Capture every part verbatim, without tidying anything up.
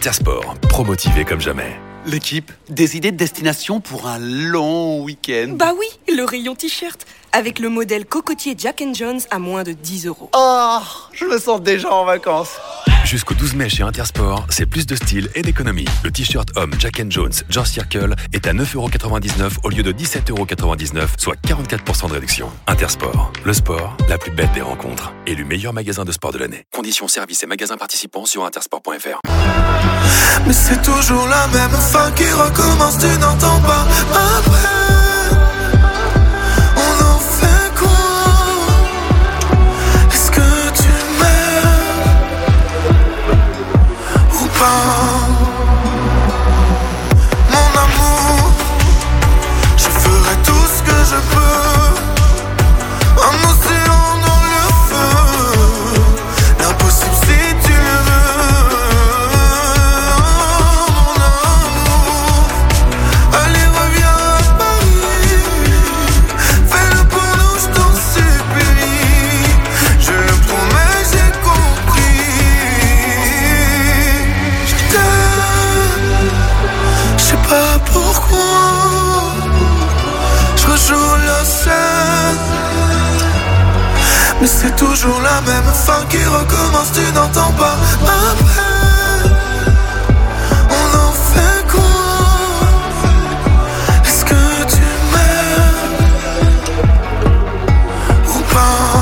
Intersport, promotivé comme jamais. L'équipe, des idées de destination pour un long week-end. Bah oui, le rayon t-shirt, avec le modèle cocotier Jack and Jones à moins de dix euros. Oh, je me sens déjà en vacances. Jusqu'au douze mai chez Intersport, c'est plus de style et d'économie. Le t-shirt homme Jack and Jones George Circle est à neuf euros quatre-vingt-dix-neuf au lieu de dix-sept euros quatre-vingt-dix-neuf, soit quarante-quatre pour cent de réduction. Intersport, le sport, la plus belle des rencontres. Élu meilleur magasin de sport de l'année. Conditions, services et magasins participants sur intersport point f r. Mais c'est toujours la même fin qui recommence, tu n'entends pas après. On en fait quoi? Est-ce que tu m'aimes ou pas? Mon amour, je ferai tout ce que je peux. Un océan dans le feu, l'impossible si tu le veux. Mon amour, allez reviens à Paris, fais-le pour nous, je t'en supplie. Je le promets, j'ai compris. Je t'aime, je sais pas pourquoi, je rejoue la scène. Mais c'est toujours la même fin qui recommence, tu n'entends pas après. On en fait quoi? Est-ce que tu m'aimes ou pas?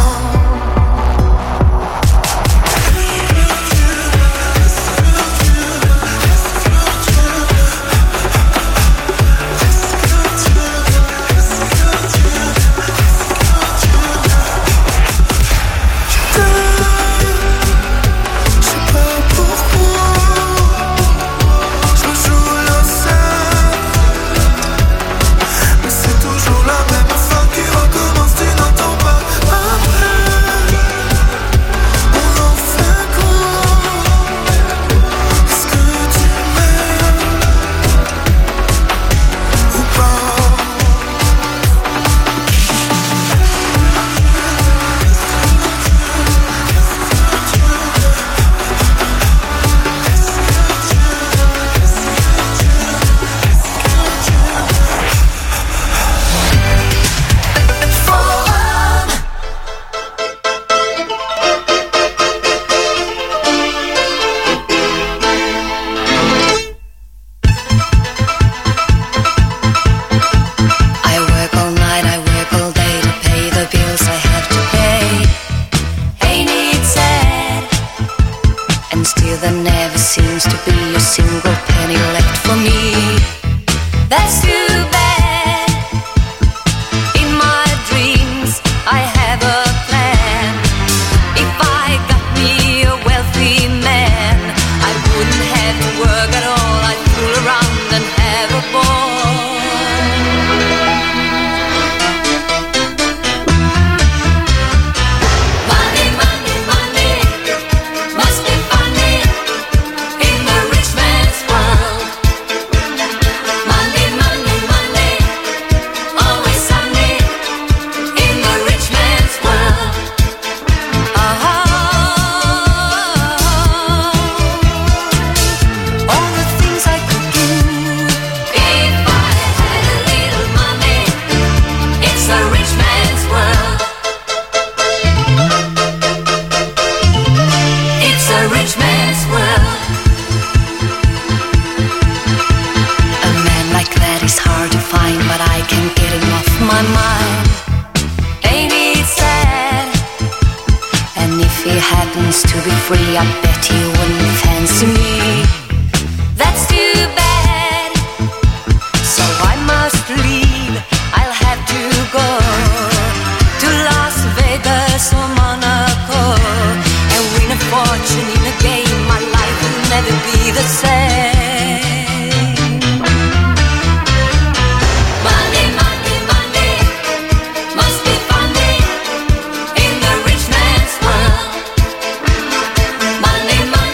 Money, money.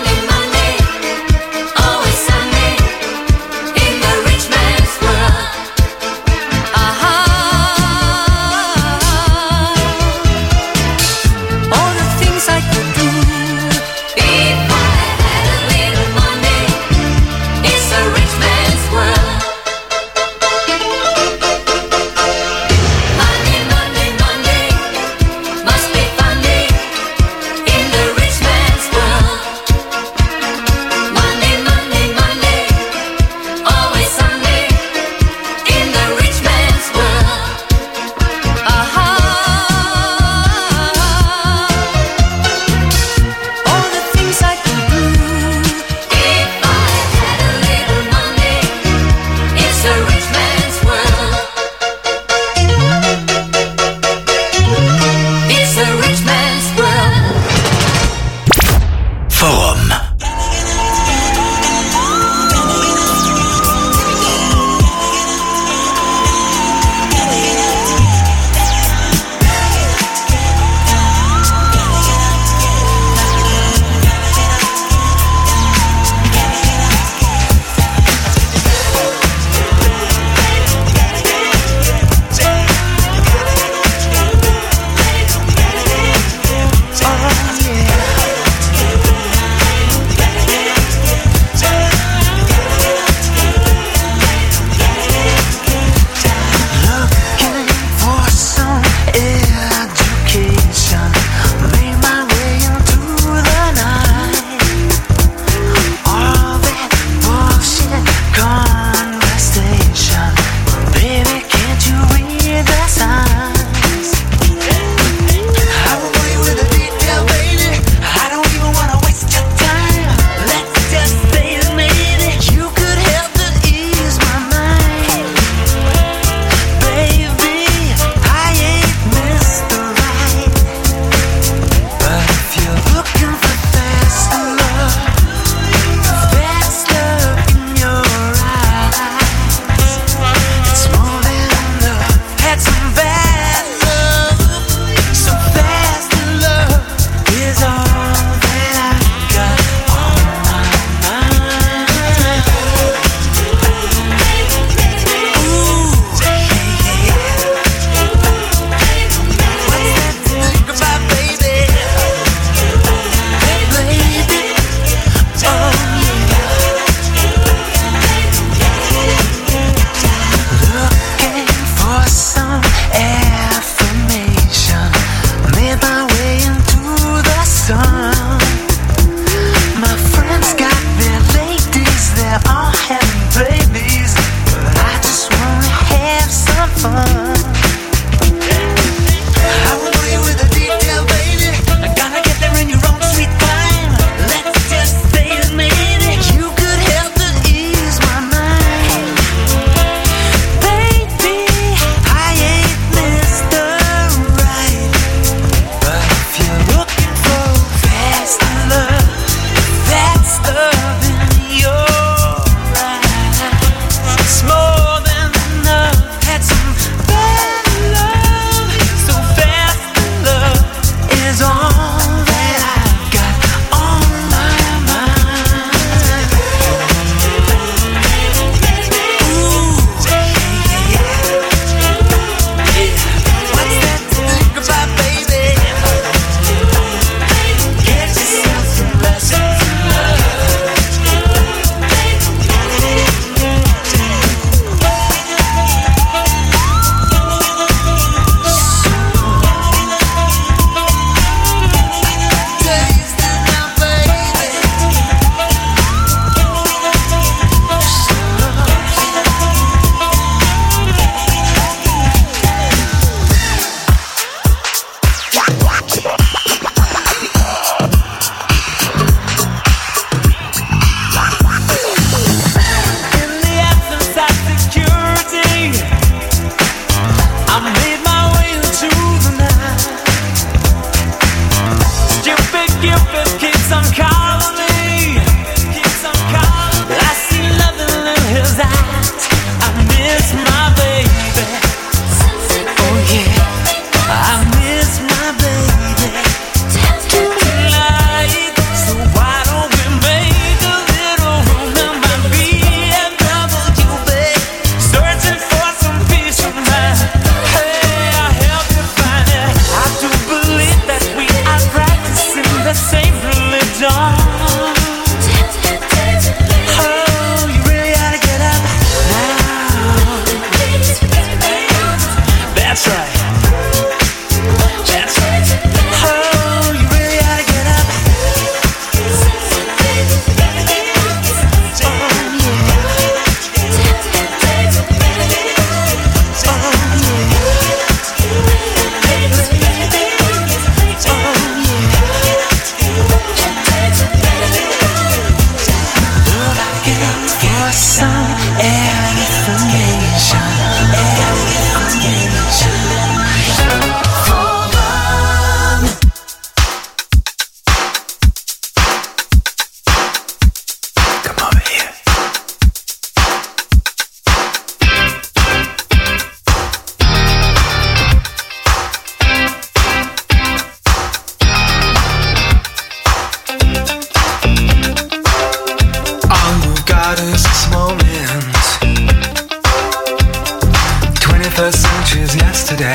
much as yesterday.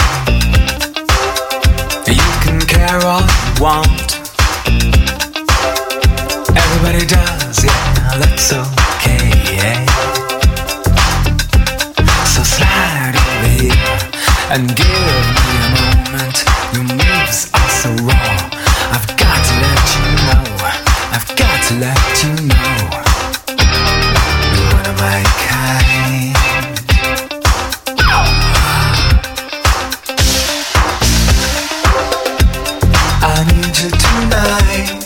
You can care all you want. Everybody does, yeah, that's okay, yeah. So slide over here and give me a moment. Your moves are so raw. I've got to let you know. I've got to let you know. You're one of my kind. I need you tonight,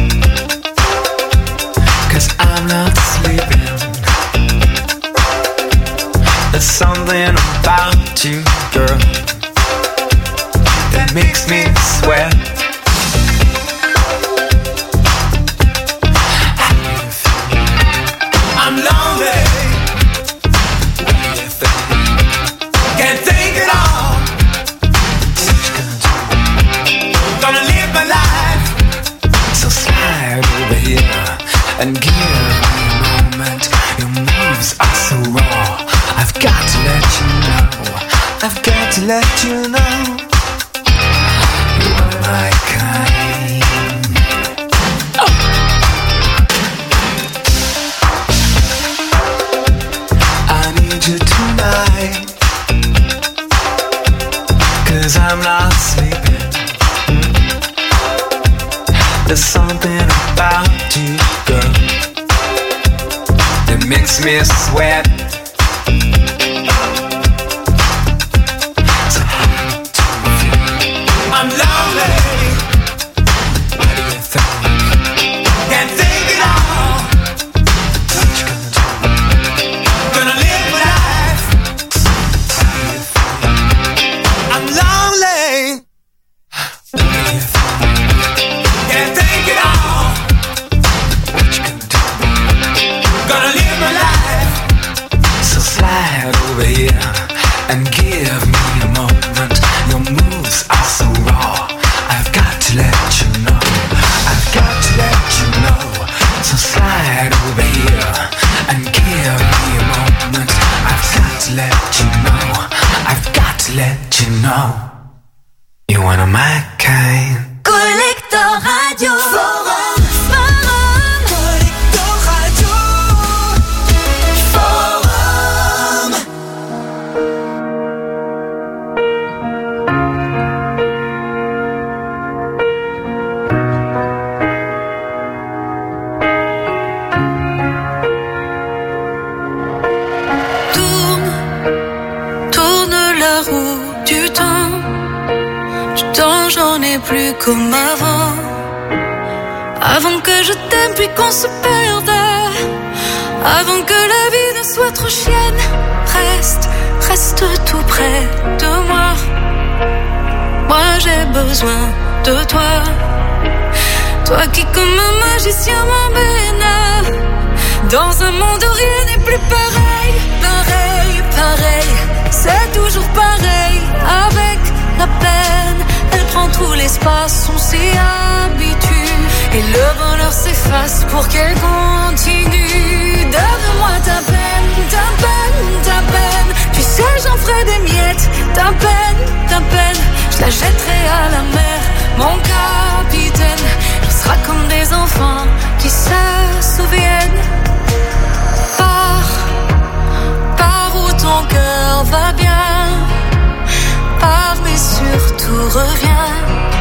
'cause I'm not sleeping. There's something about you, girl, that makes me sweat. I'm lonely. What do you think? Can't think at all. What you gonna do? Gonna live my life. So slide over here and give me a moment. Your moves are so raw. I've got to let you know. I've got to let you know. You're one of my kind. Oh. I need you tonight, 'cause I'm not sleeping. There's something about you, girl, that makes me sweat. So how do you feel? I'm lonely. What do you think? Can't think at all. What you gonna do? Gonna live my life. How do you feel? I'm lonely. What do you think? Can't think at all. What you gonna do? Gonna live my life. So slide over here and give me a moment. Your moves are so raw. I've got to let you know. I've got to let you know. So slide over here and give me a moment. I've got to let you know. I've got to let you know. You're one of my kind. Collector Radio Forum. Forum. Collector Radio Forum. Tourne, tourne la roue du temps. Du temps j'en ai plus comme avant. Avant que je t'aime puis qu'on se perde. Avant que la vie ne soit trop chienne. Reste, reste tout près de moi. Moi j'ai besoin de toi. Toi qui comme un magicien m'emmène dans un monde où rien n'est plus pareil. Pareil, pareil, c'est toujours pareil. Avec la peine, elle prend tout l'espace, on s'y habitue. Et le bonheur s'efface pour qu'elle continue. Donne-moi ta peine, ta peine, ta peine. Tu sais j'en ferai des miettes. Ta peine, ta peine, je la jetterai à la mer. Mon capitaine, on sera comme des enfants qui se souviennent. Pars, pars où ton cœur va bien. Pars mais surtout reviens.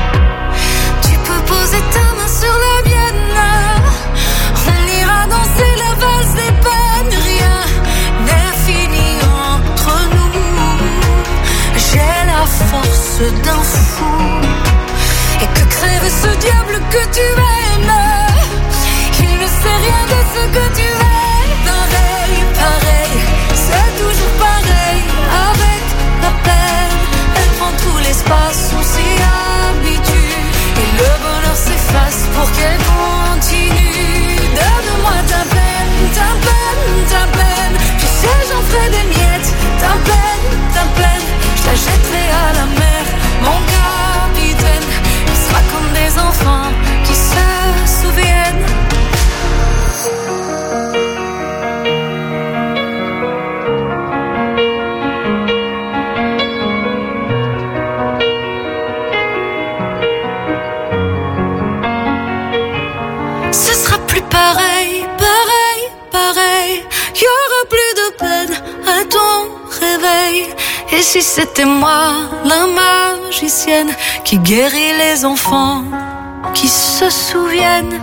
Tu peux poser ta main sur la mienne. On ira danser la valse des peines. Rien n'est fini entre nous. J'ai la force d'un fou. Et que crève ce diable que tu aimes. Il ne sait rien de ce que tu es. Pareil, pareil, c'est toujours pareil. Avec la peine, elle prend tout l'espace, on s'y habitue. Et le bonheur s'efface pour qu'elle continue. Donne-moi ta peine, ta peine, ta peine. Tu sais j'en ferai des miettes. Ta peine, ta peine, je la jetterai à la mer. Mon capitaine, on sera comme des enfants qui se Et si c'était moi, la magicienne, qui guérit les enfants, qui se souviennent.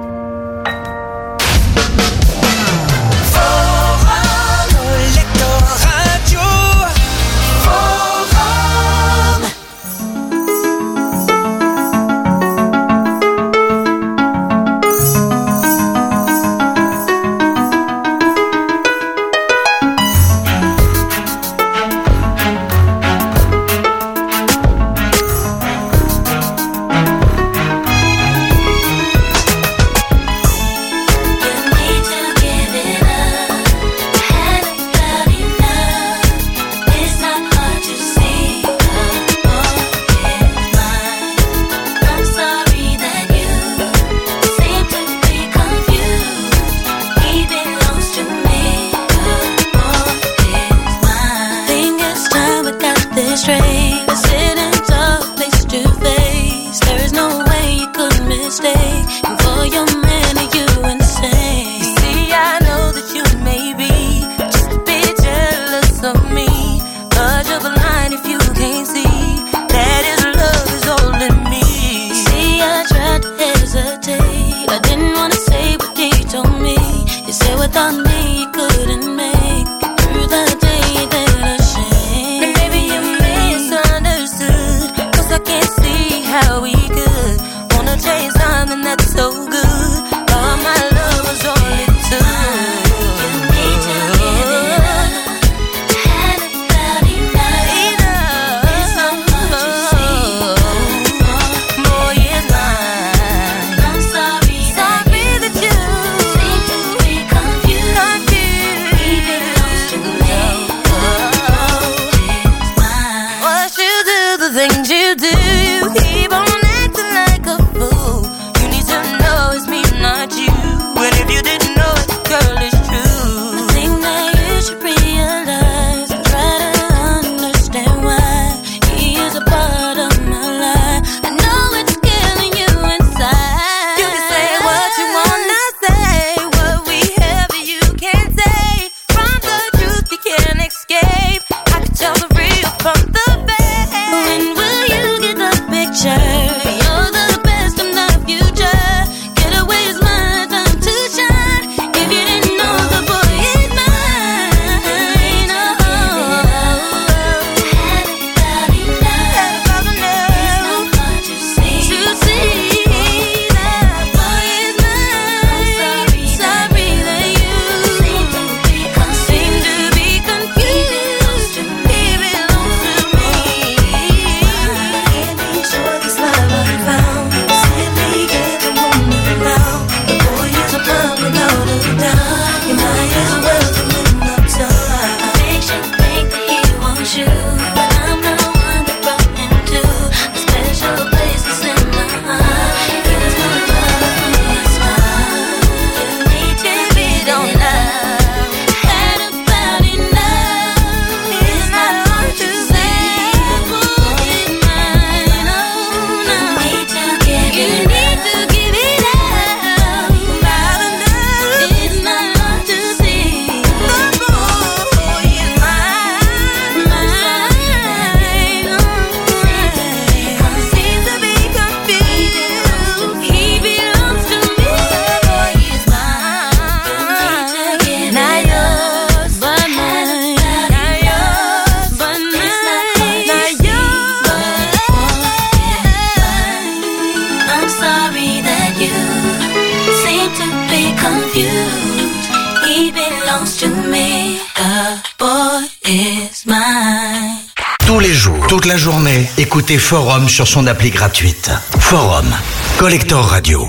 Tous les jours, toute la journée, écoutez Forum sur son appli gratuite. Forum, Collector Radio.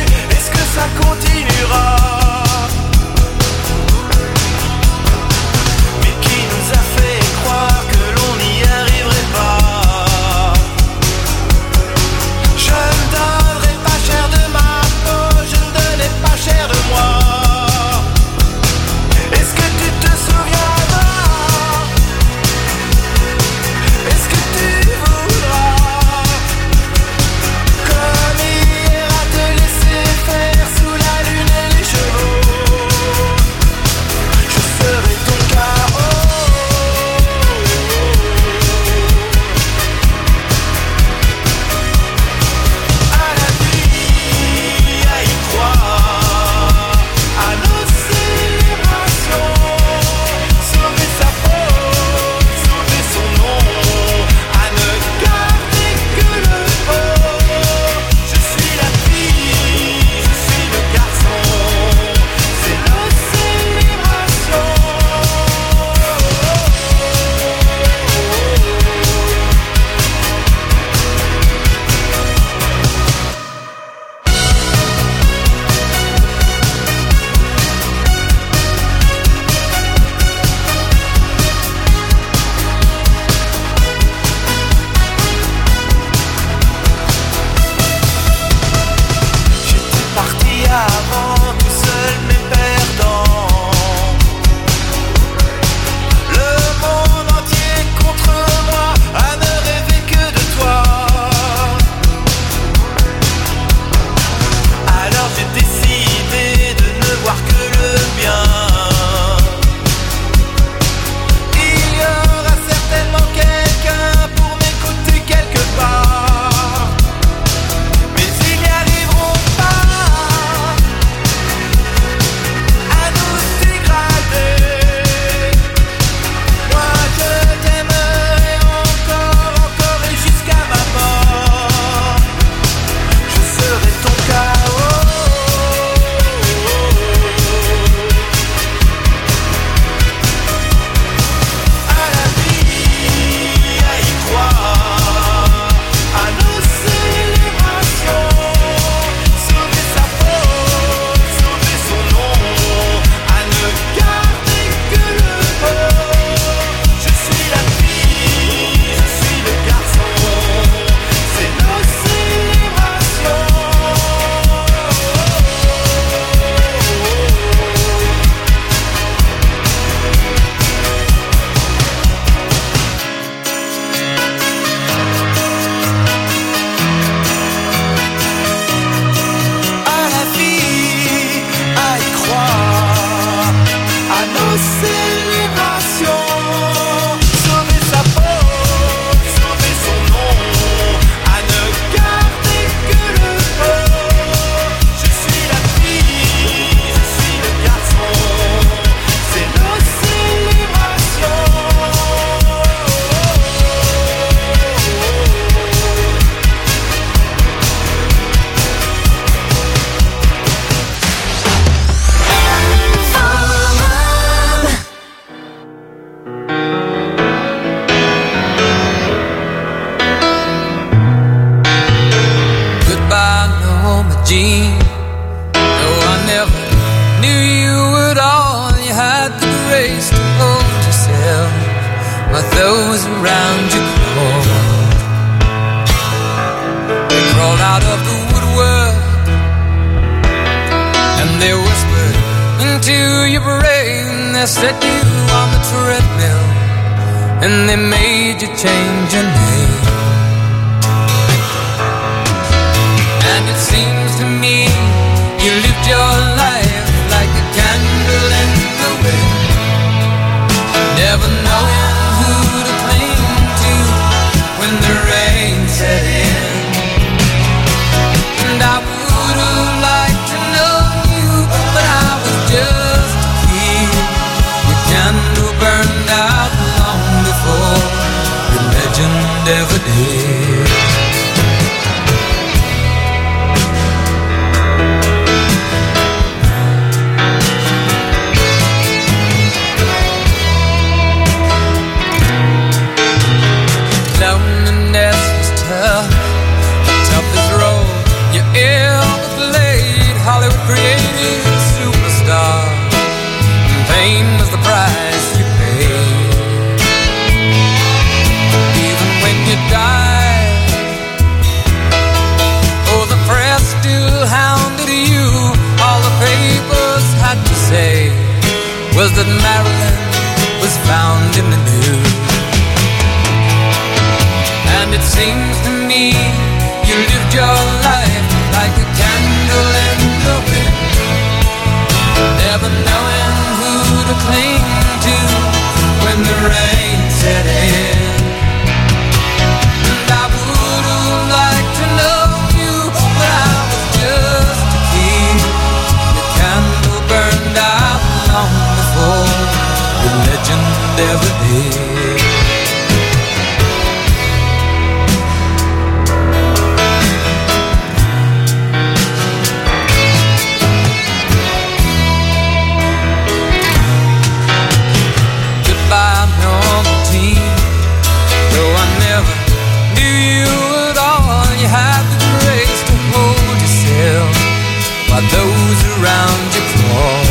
Continuera. me. No, I never knew you at all. You had the grace to hold yourself while those around you crawled. They crawled out of the woodwork and they whispered into your brain. They set you on the treadmill and they made you change your name. And it seems to me you lived your life like a candle in the wind, never knowing who to cling to when the rain set in. And I would have liked to know you, but I was just a kid. Your candle burned out long before your legend ever did. Loneliness was tough, the toughest role you ever played. Hollywood created a superstar, and pain was the price you paid. Even when you died, oh, the press still hounded you. All the papers had to say was that Marilyn was found in the news. And it seems to me you lived your life like a candle in the wind, never knowing who to cling to when the rain set in. And I would have liked to know you, but I was just a kid. The candle burned out long before the legend ever did. Those around you crawl.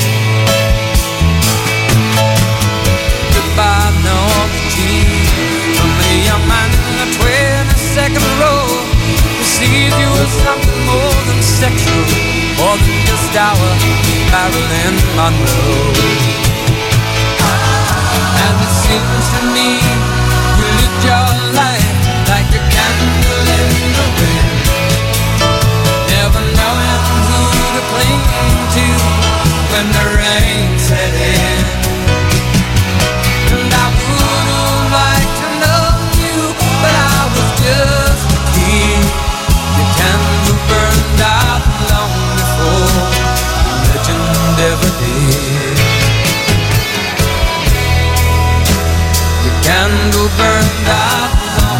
Goodbye, Norma Jean, from a young man in the twenty-second row. Perceived you as something more than sexual, more than just our Marilyn Monroe. And it seems to me you lived your life like a candle in the wind, never knowing who to cling to when the rain set in. And I would have liked to know you, but I was just a kid. The candle burned out long before the legend ever did. The candle burned out long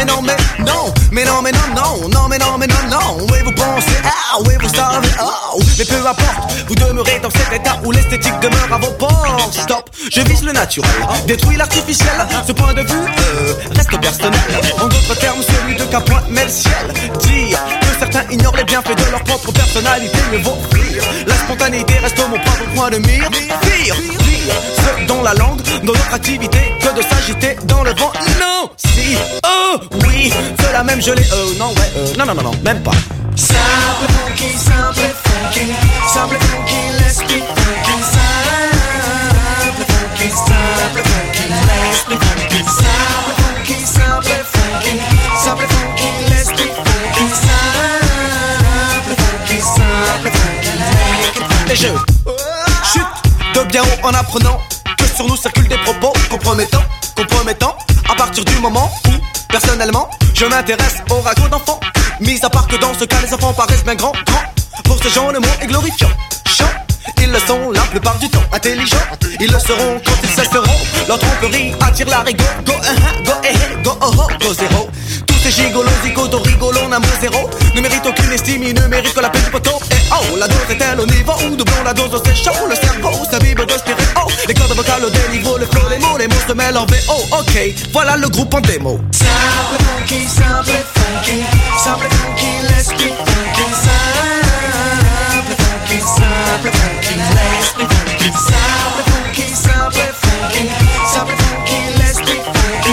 non, mais non, mais non, mais non, non, non, mais non, mais non, non. Oui, vous pensez, ah, oui, vous savez, oh. Mais peu importe, vous demeurez dans cet état où l'esthétique demeure à vos portes. Stop, je vise le naturel, détruis l'artificiel. Ce point de vue euh, reste personnel. En d'autres termes, celui de Capoin met le ciel. Dire que certains ignorent les bienfaits de leur propre personnalité, mieux vaut rire. La spontanéité reste mon propre point de mire. Pire, pire, ce dont la langue, dans notre activité, que de s'agiter dans le vent. Non, si, oh, oui, cela même je l'ai, euh, non, ouais, euh, non, non, non, non, même pas. Simple funky, simple funky, simple funky, let's be funky. Simple funky, simple funky, let's be funky. Simple funky, simple funky, simple funky, let's be funky. Simple funky, simple funky, make it funky. Et je chute de bien haut en apprenant que sur nous circulent des propos compromettants, compromettants. À partir du moment où, personnellement, je m'intéresse au ragots d'enfants. Mis à part que dans ce cas, les enfants paraissent bien grands, grands. Pour ces gens, le mot est glorifiant. Chant, ils le sont la plupart du temps. Intelligents, ils le seront quand ils cesseront. Leur tromperie attire la rigo. Go, uh, go, eh, eh, go, oh, oh, go, zéro. Tous ces gigolos, zigotos, rigolons, un mot zéro. Ne méritent aucune estime, ils ne méritent que la peine du poteau. Et oh, la dose est-elle au niveau où doublons la dose, c'est chaud. Le cerveau s'imbibe de stéréo. Les cordes vocales au déniveau, le flow, les mots, les mots se mêlent en V O. Ok, voilà le groupe en démo. Simple funky, simple funky, simple funky, let's be funky. Simple funky, simple funky, let's be funky. Simple funky, simple funky, simple funky, let's be funky.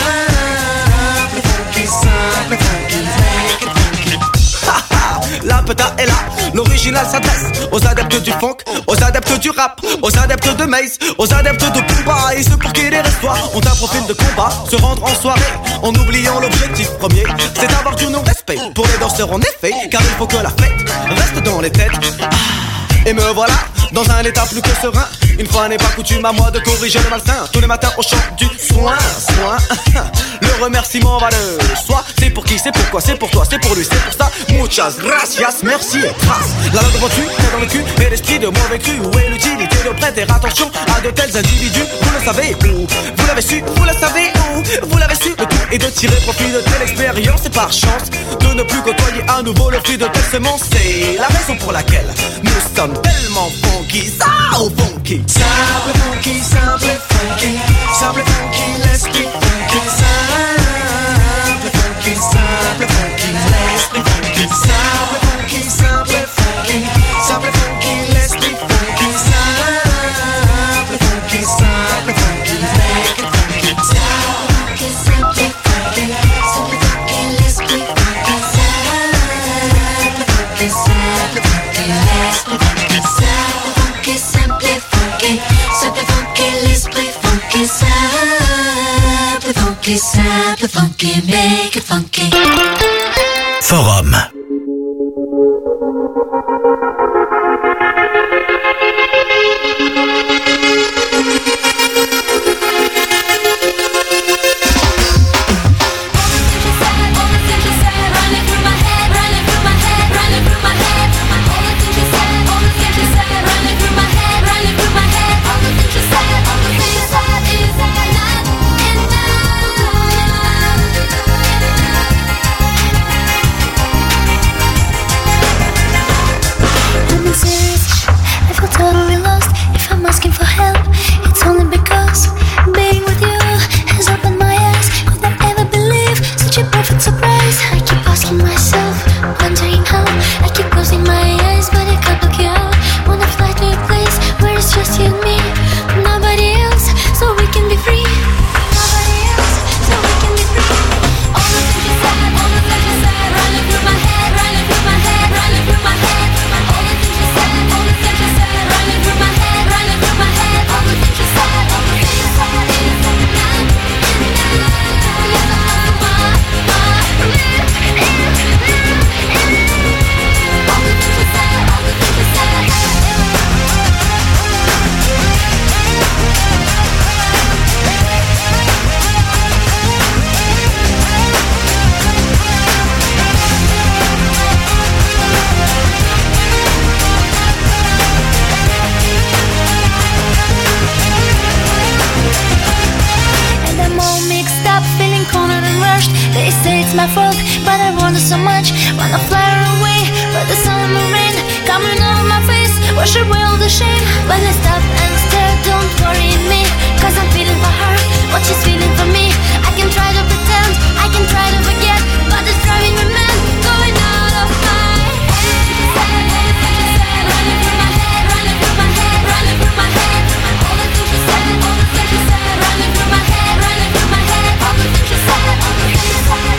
Simple funky, simple funky, make it funky. La peta est là, l'original s'adresse aux adeptes du funk, aux adeptes du rap, aux adeptes de Maze, aux adeptes de Pumba et ceux pour qui les restoirs ont un profil de combat. Se rendre en soirée en oubliant l'objectif premier, c'est avoir du non-respect pour les danseurs en effet, car il faut que la fête reste dans les têtes. Ah, et me voilà dans un état plus que serein. Une fois n'est pas coutume à moi de corriger le malsain. Tous les matins au chant du soin, soin. Le remerciement va le soi. C'est pour qui, c'est pourquoi, c'est pour toi, c'est pour lui, c'est pour ça. Muchas gracias, merci et trace. La langue devant tu, t'es dans le cul, et l'esprit de mauvais cru. Où est l'utilité de prêter attention à de tels individus? Vous le savez où? Vous l'avez su, vous le savez où? Vous l'avez su, le tout est de tirer profit de telle expérience. Et par chance, de ne plus côtoyer à nouveau le fruit de telle semence. C'est la raison pour laquelle nous sommes tellement funky, ça au funky. Simple funky, simple funky, simple funky, let's be funky. Simple funky, simple funky, let's be funky. Simple funky, simple funky, simple funky, let's be funky. Simple funky, simple funky, make it funky. Simple funky, simple funky, simple funky, let's be funky. Simple funky, simple funky, let's be funky. Simple funky, simple funky, simple funky, let's be funky. Simple funky, simple funky, make it funky. Forum. Serious my fault, but I wanted so much. Wanna fly away, but the sun and the rain coming over my face, wash away all the shame. When I stop and stare, don't worry me, cause I'm feeling for her what she's feeling for me. I can try to pretend, I can try to forget, but it's driving me mad, going out of my head. Running through my head, running through my head, running through my head. All the things she said, all the things she said, running through my head, running through my head. All the things she said, all the things she said.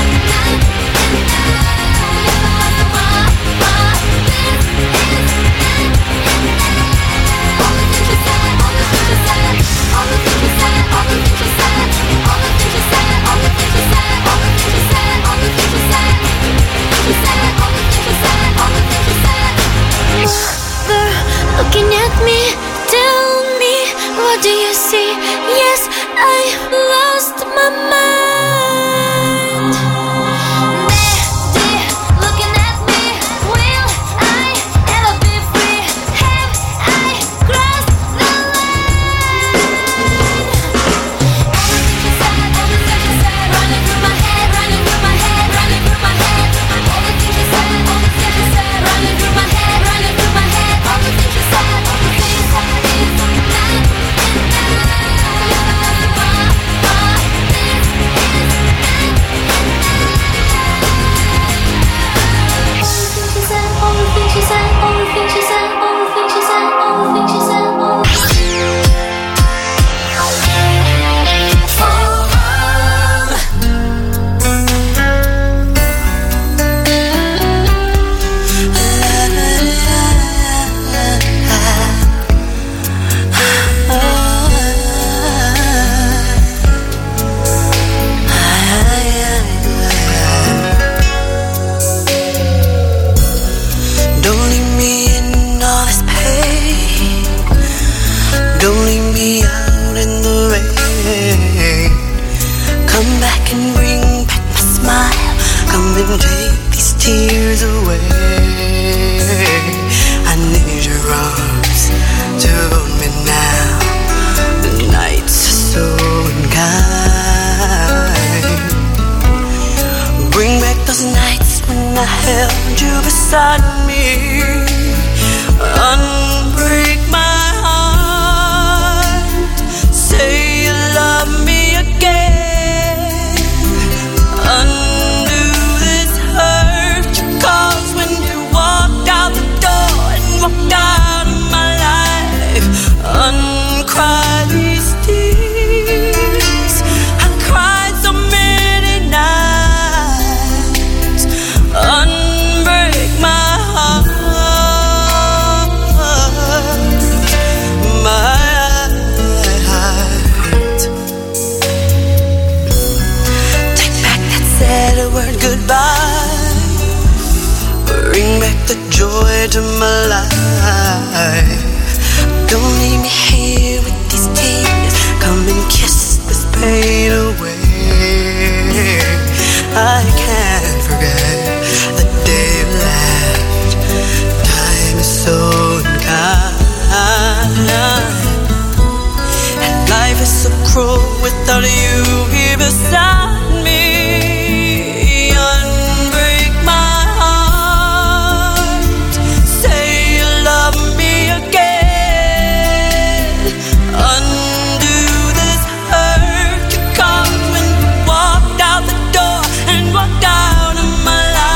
Looking at me, tell me, what do you see? Yes, I lost my mind. Daddy, looking at me, will I ever be free? Have I crossed the line? All the things you said, all the things you said, running through my head, running through my head, running through my head. All the things you said, all the things you said, running through my head, running through my head. All the things you said. Walked out the door and walked out of my life.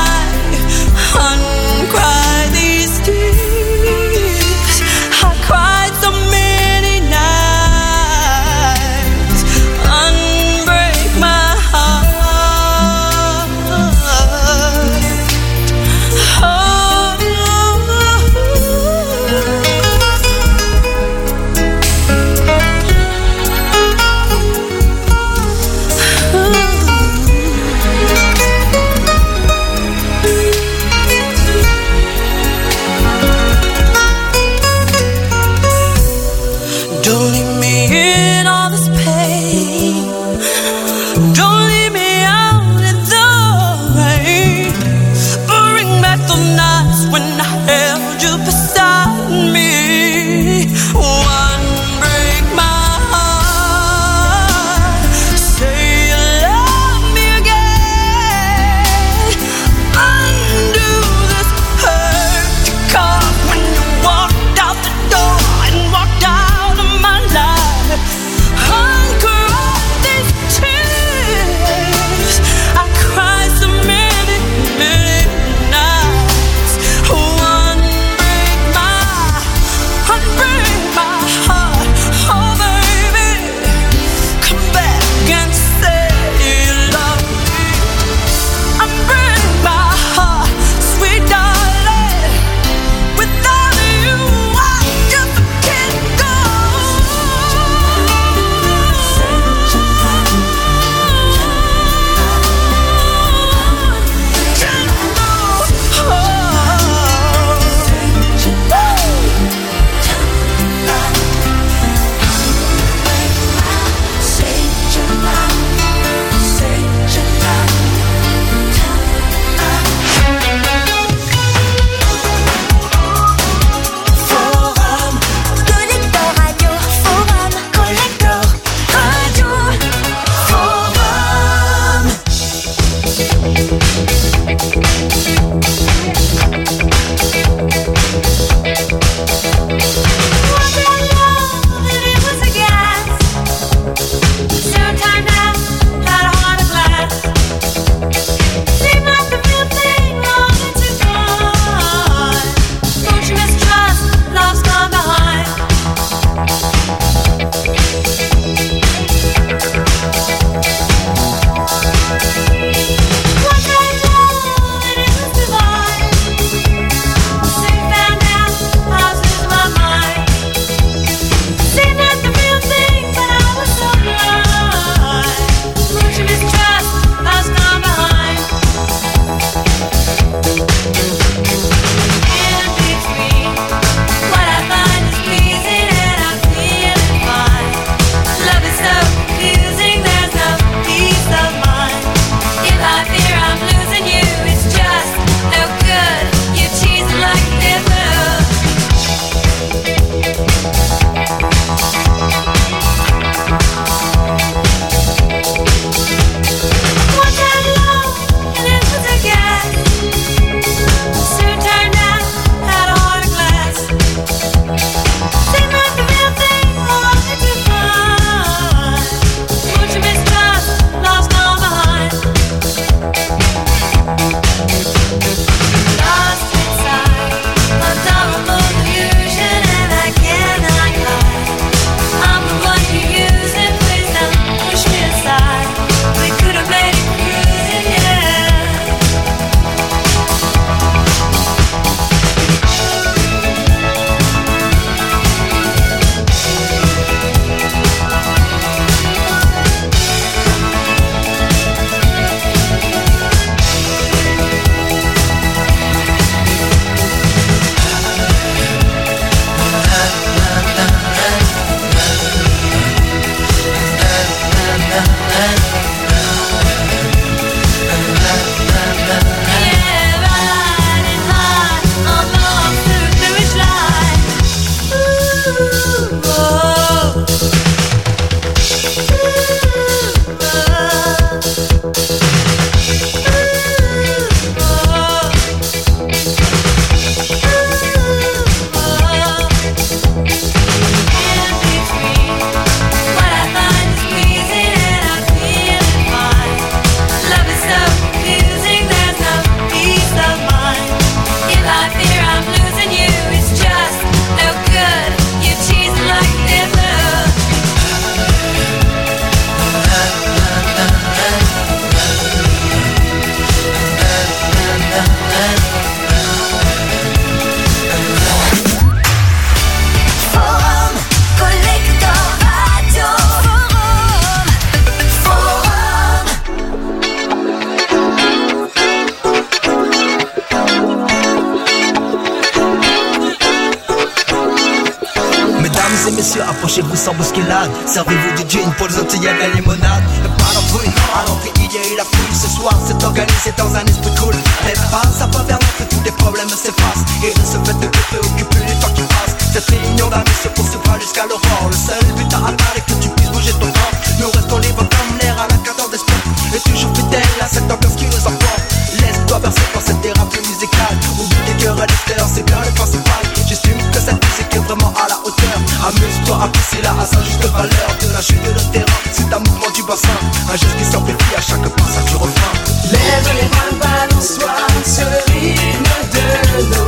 Approchez-vous sans bousculade, servez-vous du gin pour les autres, il y a de la limonade. Pas d'embrouille, à l'entrée il y a eu la fouille. Ce soir c'est organisé dans un esprit cool. Mais passe à pas vers nous que tous les problèmes s'effacent. Et de ce fait de te préoccuper du temps qui passe. Cette réunion d'amis se poursuivra jusqu'à l'aurore. Le seul but à atteindre est que tu puisses bouger ton corps. Nous restons libres comme l'air à la cadence d'esprit. Et toujours fidèles à cette ambiance qui nous emporte. Laisse-toi bercer par cette thérapie musicale. Oublie tes cœurs à l'extérieur, c'est bien le principal. J'estime que cette musique est vraiment à la hauteur. Amuse-toi à pousser là à sa juste valeur. De la chute de notre terrain, c'est un mouvement du bassin. Un geste qui s'amplifie à chaque passage du refrain. Lève les mains, balance-toi sur le rythme de nos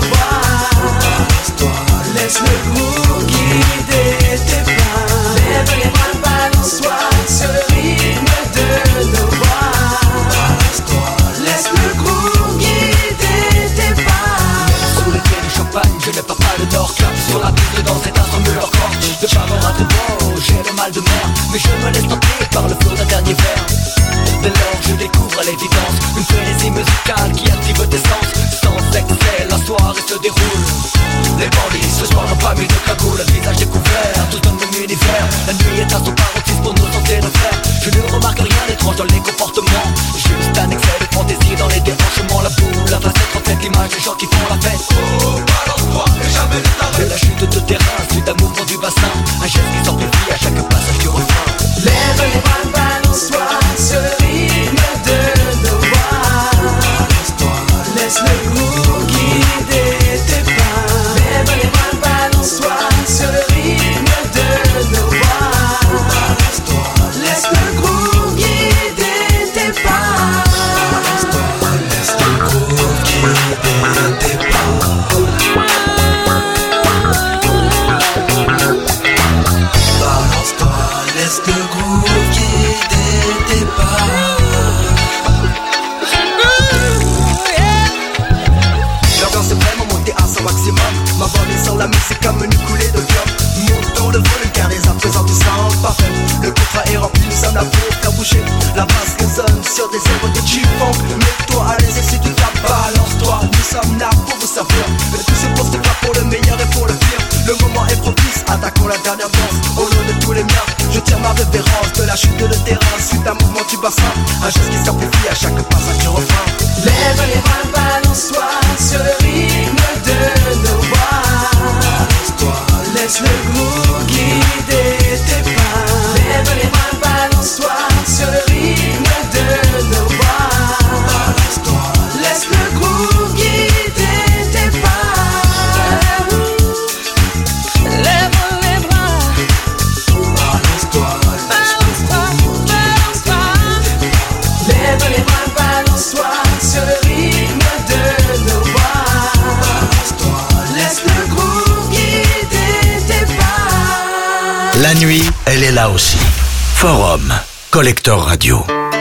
voix. Laisse le groove guider tes pas. Lève les mains, balance-toi sur le rythme de nos voix. Laisse le groove guider tes pas. Sous les pieds du champagne, je n'ai pas pas de tort. Clap sur la piste dans cet instant de leur corps. De faveur à de bon, j'ai le mal de mer. Mais je me laisse tenter par le flot d'un dernier verre. Dès lors je découvre à l'évidence une frénésie musicale qui active tes sens. Sans excès, la soirée se déroule. Les bandits ce soir n'ont pas mis de cagoule. Le visage découvert, tous dans le même univers. La nuit est à son paroxysme pour nous sentir le faire. Je ne remarque rien d'étrange dans les comportements. Juste un excès de fantaisie dans les déhanchements. La boule, la facette reflète l'image des gens qui font la fête. Oh, balance-toi et jamais ne t'arrête. De la chute de terrain, suite à mouvement du bassin. Un geste qui s'amplifie à chaque passage du refrain. Lève les bras, balance-toi sur le rythme de nos voix. résonne sur des œuvres de G-Funk. Mets-toi à l'aise et si tu tapes, balance-toi. Nous sommes là pour vous servir. Le tout se pose pas pour le meilleur et pour le pire. Le moment est propice, attaquons la dernière danse. Au nom de tous les miens, je tire ma révérence. De la chute de terrain, suite à un mouvement du bassin. Un geste qui s'amplifie à chaque passage du refrain. Lève les bras, balance-toi sur le rythme de nos voix. Balance-toi, laisse le groove guider tes pas. Lève les bras, balance-toi sur le rythme de nos voix. Balance-toi, laisse le groove guider tes pas. Lève les bras, balance-toi, balance-toi, balance-toi. Lève les bras, balance-toi sur le rythme de nos voix. Balance-toi, laisse le groove guider tes pas. La nuit, elle est là aussi. Forum, Collector Radio.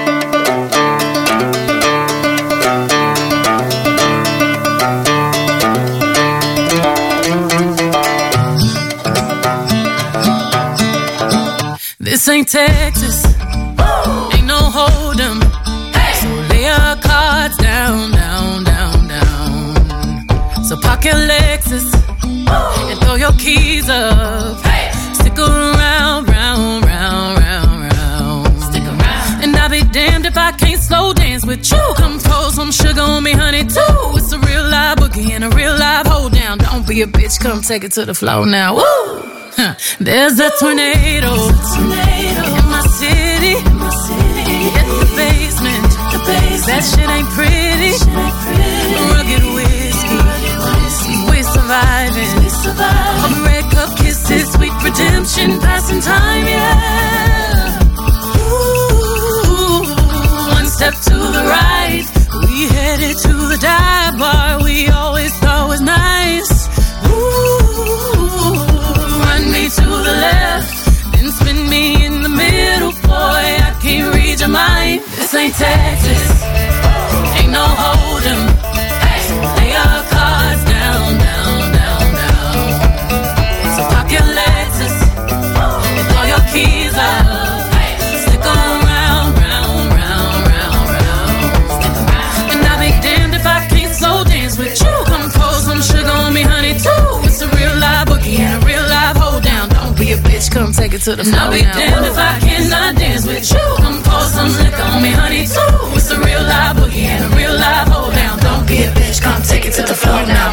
This ain't Texas, ain't no hold'em. So lay your cards down, down, down, down. So park your Lexus and throw your keys up. Stick around, round, round, round, round. Stick around. And I'll be damned if I can't slow dance with you. Come pour some sugar on me, honey, too. It's a real live boogie and a real live hold down. Don't be a bitch, come take it to the floor now. Woo! Huh. There's a tornado, tornado in my city. In my city. Hit the basement. The basement. That shit ain't pretty. Shit ain't pretty. Rugged whiskey. Rugged whiskey. We surviving. We surviving. All the red cup kisses, sweet redemption, passing time, yeah. Ooh, one step to the right, we headed to the dive bar we always thought was nice. Ooh, run me to the left, then spin me in the middle, boy, I can't read your mind. This ain't Texas, ain't no hold'em. Lay your cards down, down, down, down. So park your Lexus and throw your keys up. Stick around, round, round, round, round. And I'll be damned if I can't slow dance with you. Come pour some sugar on me, honey, too. It's a real live boogie and a real live hold down. Don't be a bitch, come take it to the floor. I'll be damned if I cannot dance with you. Come pour some liquor on me, honey, too. It's a real live boogie and a real live hold down. Don't be a bitch, come take it to the floor now.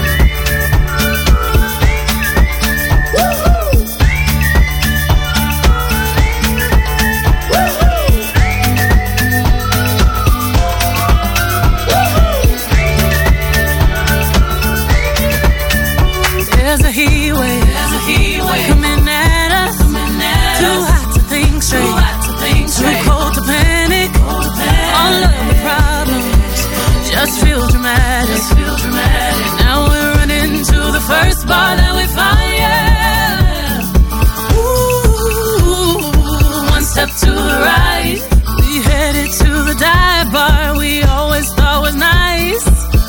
There's a heat wave, there's a heat wave coming at us. Coming at Too us. hot to think straight, Too, hot to think straight. Too cold to panic. Cold to panic. All of the problems just feel dramatic. Just feel dramatic. Now we're running to the first bar that we find. Yeah. Ooh, one step to the right, we headed to the dive bar we always thought was nice.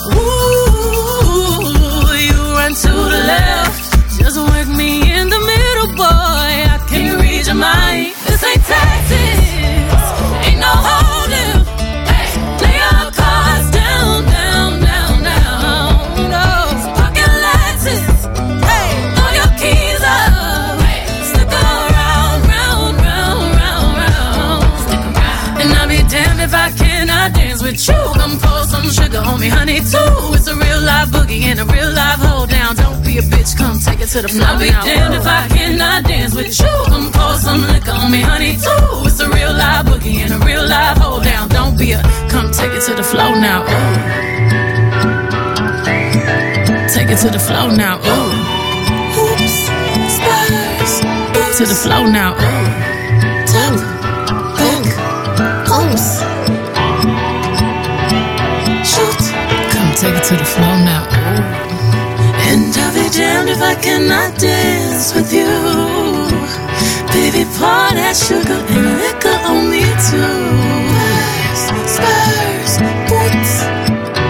Ooh, you run to the left, just work me in the middle, boy, I can't read your mind. This ain't Texas, ain't no hold'em. Lay your cards down, down, down, down. No, park your Lexus, throw your keys up. Stick around, round, round, round, round. And I'll be damned if I cannot dance with you. Come pour some sugar on me, honey, too. It's a real live boogie and a real live hold down. Don't be a bitch, come take it to the floor. I'll be damned if I cannot dance with you. Come pour some liquor on me, honey, too. It's a real live boogie and a real live hold down. Don't be a, come take it to the floor now. Ooh. Take it to the floor now. Ooh. Oops, spurs. To the floor now. Ooh. Two, back, oops. Shoot, come take it to the floor now. Ooh. And I'll be damned if I cannot dance with you. Baby, pour that sugar and liquor on me too.